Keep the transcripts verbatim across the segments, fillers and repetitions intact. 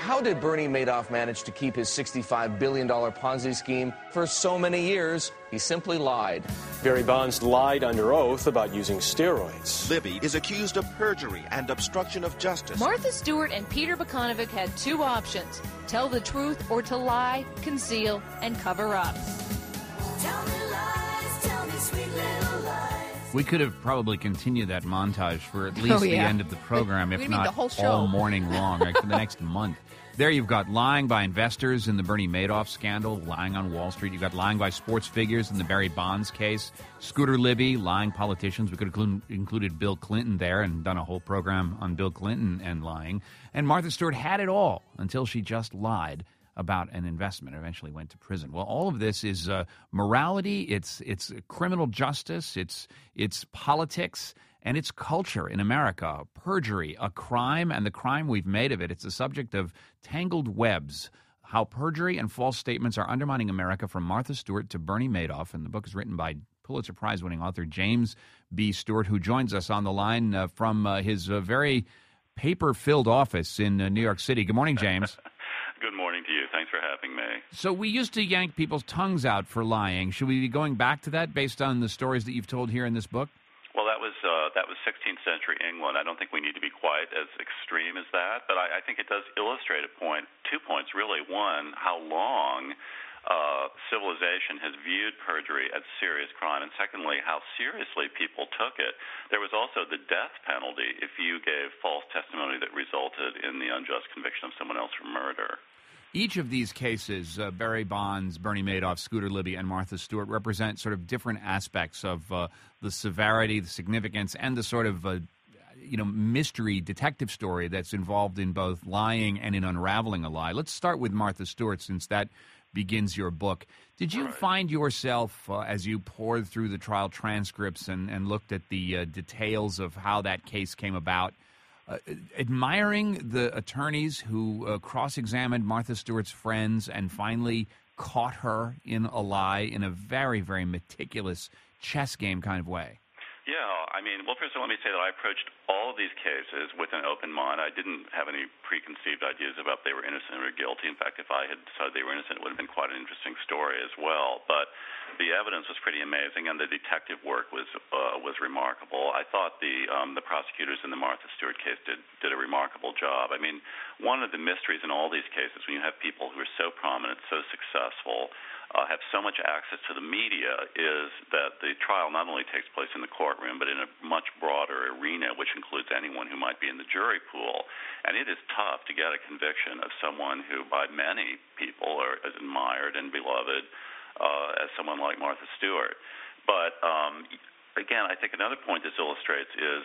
how did Bernie Madoff manage to keep his sixty-five billion dollars Ponzi scheme for so many years? He simply lied. Barry Bonds lied under oath about using steroids. Libby is accused of perjury and obstruction of justice. Martha Stewart and Peter Bogdanovich had two options: tell the truth or to lie, conceal, and cover up. Tell me lies, tell me sweet little lies. We could have probably continued that montage for at least Oh, yeah. the end of the program, if We need not the whole show. all morning long, like for the next month. There you've got lying by investors in the Bernie Madoff scandal, lying on Wall Street. You've got lying by sports figures in the Barry Bonds case. Scooter Libby, lying politicians. We could have inclu- included Bill Clinton there and done a whole program on Bill Clinton and lying. And Martha Stewart had it all until she just lied about an investment and eventually went to prison. Well, all of this is uh, morality, it's it's criminal justice, it's it's politics, and it's culture in America. Perjury, a crime, and the crime we've made of it. It's the subject of Tangled Webs, How Perjury and False Statements Are Undermining America, from Martha Stewart to Bernie Madoff. And the book is written by Pulitzer Prize-winning author James B. Stewart, who joins us on the line uh, from uh, his uh, very paper-filled office in uh, New York City. Good morning, James. Good morning to you. Thanks for having me. So we used to yank people's tongues out for lying. Should we be going back to that based on the stories that you've told here in this book? Well, that was uh, that was sixteenth century England. I don't think we need to be quite as extreme as that, but I, I think it does illustrate a point, two points really. One, how long uh, civilization has viewed perjury as serious crime, and secondly, how seriously people took it. There was also the death penalty if you gave false testimony that resulted in the unjust conviction of someone else for murder. Each of these cases, uh, Barry Bonds, Bernie Madoff, Scooter Libby, and Martha Stewart, represent sort of different aspects of uh, the severity, the significance, and the sort of uh, you know mystery detective story that's involved in both lying and in unraveling a lie. Let's start with Martha Stewart, since that begins your book. Did you Right. find yourself, uh, as you poured through the trial transcripts and, and looked at the uh, details of how that case came about, Uh, admiring the attorneys who uh, cross-examined Martha Stewart's friends and finally caught her in a lie in a very, very meticulous chess game kind of way? Yeah, I mean, well, first of all, let me say that I approached all of these cases with an open mind. I didn't have any preconceived ideas about if they were innocent or guilty. In fact, if I had decided they were innocent, it would have been quite an interesting story as well. But the evidence was pretty amazing, and the detective work was uh, was remarkable. I thought the um, the prosecutors in the Martha Stewart case did, did a remarkable job. I mean, one of the mysteries in all these cases, when you have people who are so prominent, so successful, Uh, have so much access to the media, is that the trial not only takes place in the courtroom, but in a much broader arena, which includes anyone who might be in the jury pool. And it is tough to get a conviction of someone who, by many people, are as admired and beloved uh, as someone like Martha Stewart. But um, again, I think another point this illustrates is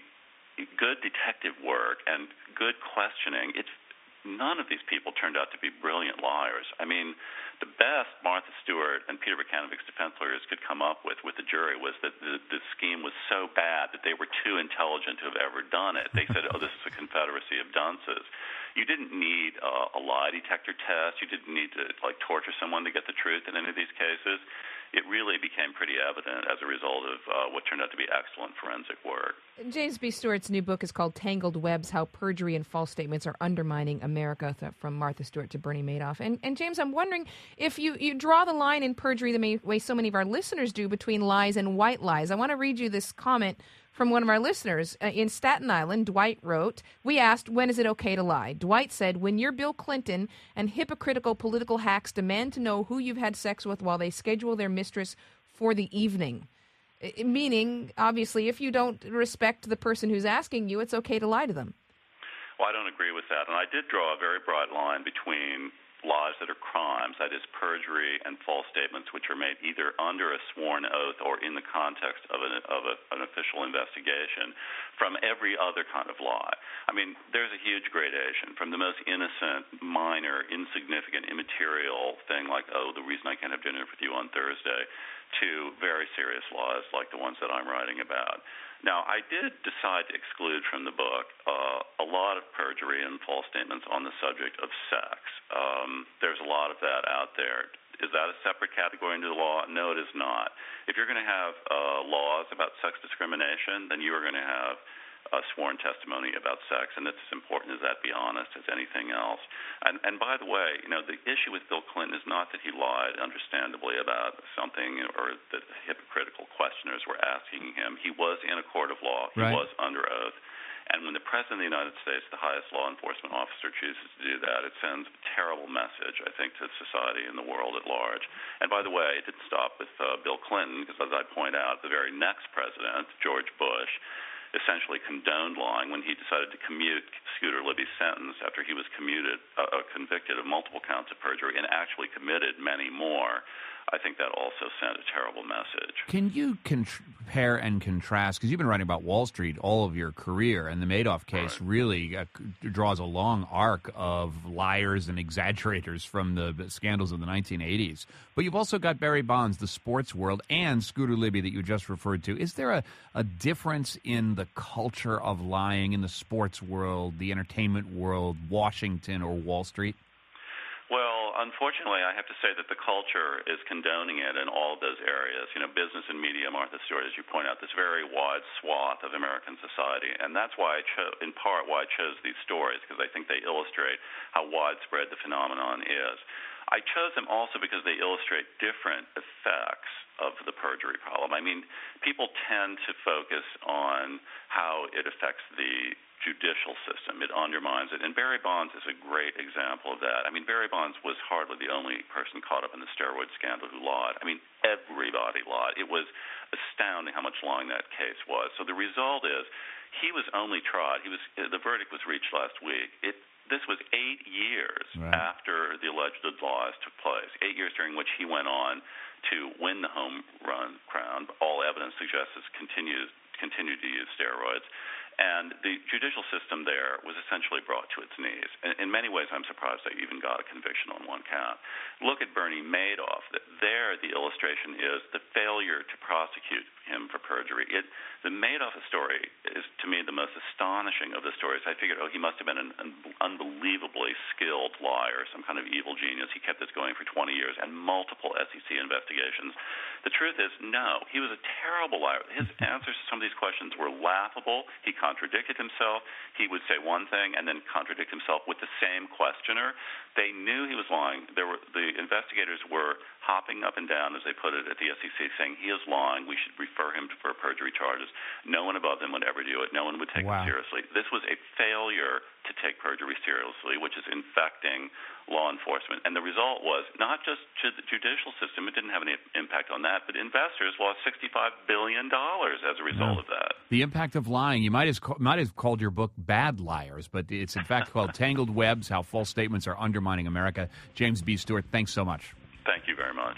good detective work and good questioning. It's none of these people turned out to be brilliant liars. I mean, the best Martha Stewart and Peter Bogdanovich's defense lawyers could come up with with the jury was that the, the scheme was so bad that they were too intelligent to have ever done it. They said, oh, this is a confederacy of dunces. You didn't need uh, a lie detector test. You didn't need to, like, torture someone to get the truth in any of these cases. It really became pretty evident as a result of uh, what turned out to be excellent forensic work. James B. Stewart's new book is called Tangled Webs, How Perjury and False Statements Are Undermining America, from Martha Stewart to Bernie Madoff. And, and James, I'm wondering if you, you draw the line in perjury the way so many of our listeners do between lies and white lies. I want to read you this comment from one of our listeners. Uh, in Staten Island, Dwight wrote, we asked, when is it okay to lie? Dwight said, when you're Bill Clinton and hypocritical political hacks demand to know who you've had sex with while they schedule their mistress for the evening. I- meaning, obviously, if you don't respect the person who's asking you, it's okay to lie to them. Well, I don't agree with that. And I did draw a very broad line between lies that are crimes, that is perjury and false statements, which are made either under a sworn oath or in the context of an, of a, an official investigation, from every other kind of lie. I mean, there's a huge gradation from the most innocent, minor, insignificant, immaterial thing like, oh, the reason I can't have dinner with you on Thursday, to very serious lies like the ones that I'm writing about. Now, I did decide to exclude from the book uh, a lot of perjury and false statements on the subject of sex. Um, there's a lot of that out there. Is that a separate category into the law? No, it is not. If you're going to have uh, laws about sex discrimination, then you are going to have uh, sworn testimony about sex, and it's as important as that be honest as anything else. And, and by the way, you know, the issue with Bill Clinton is not that he lied, understandably, about something or that hypocritical questioners were asking him. He was in a court of law. He right. was under oath. And when the President of the United States, the highest law enforcement officer, chooses to do that, it sends a terrible message, I think, to society and the world at large. And by the way, it didn't stop with uh, Bill Clinton, because as I point out, the very next president, George Bush, essentially condoned lying when he decided to commute Scooter Libby's sentence after he was commuted, uh, convicted of multiple counts of perjury and actually committed many more. I think that also sent a terrible message. Can you compare and contrast, because you've been writing about Wall Street all of your career, and the Madoff case right. really uh, draws a long arc of liars and exaggerators from the scandals of the nineteen eighties. But you've also got Barry Bonds, the sports world, and Scooter Libby that you just referred to. Is there a, a difference in the culture of lying in the sports world, the entertainment world, Washington, or Wall Street? Well, unfortunately, I have to say that the culture is condoning it in all of those areas. You know, business and media, Martha Stewart, as you point out, this very wide swath of American society. And that's why I chose, in part, why I chose these stories, because I think they illustrate how widespread the phenomenon is. I chose them also because they illustrate different effects of the perjury problem. I mean, people tend to focus on how it affects the judicial system. It undermines it. And Barry Bonds is a great example of that. I mean, Barry Bonds was hardly the only person caught up in the steroid scandal who lied. I mean, everybody lied. It was astounding how much lying that case was. So the result is he was only tried. He was the verdict was reached last week. It This was eight years right. after the alleged lies took place, eight years during which he went on to win the home run crown. All evidence suggests he continues continued to use steroids. And the judicial system there was essentially brought to its knees. In, in many ways, I'm surprised they even got a conviction on one count. Look at Bernie Madoff. There, the illustration is the failure to prosecute him for perjury. It, the Madoff story is, to me, the most astonishing of the stories. I figured, oh, he must have been an, an unbelievably skilled liar, some kind of evil genius. He kept this going for twenty years and multiple S E C investigations. The truth is, no, he was a terrible liar. His answers to some of these questions were laughable. He contradicted himself. He would say one thing and then contradict himself with the same questioner. They knew he was lying. There were the investigators were hopping up and down, as they put it, at the S E C, saying he is lying. We should refer him for perjury charges. No one above them would ever do it. No one would take wow. it seriously. This was a failure to take perjury seriously, which is infecting law enforcement. And the result was not just to the judicial system, it didn't have any impact on that, but investors lost sixty-five billion dollars as a result no. of that. The impact of lying. You might have, might have called your book Bad Liars, but it's in fact called Tangled Webs, How False Statements Are Undermining America. James B. Stewart, thanks so much. Thank you very much.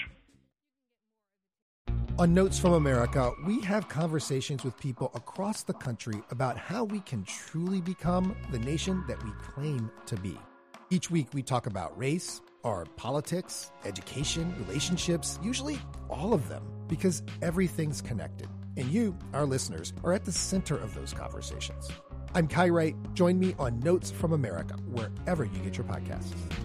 On Notes from America, we have conversations with people across the country about how we can truly become the nation that we claim to be. Each week we talk about race, our politics, education, relationships, usually all of them, because everything's connected. And you, our listeners, are at the center of those conversations. I'm Kai Wright. Join me on Notes from America, wherever you get your podcasts.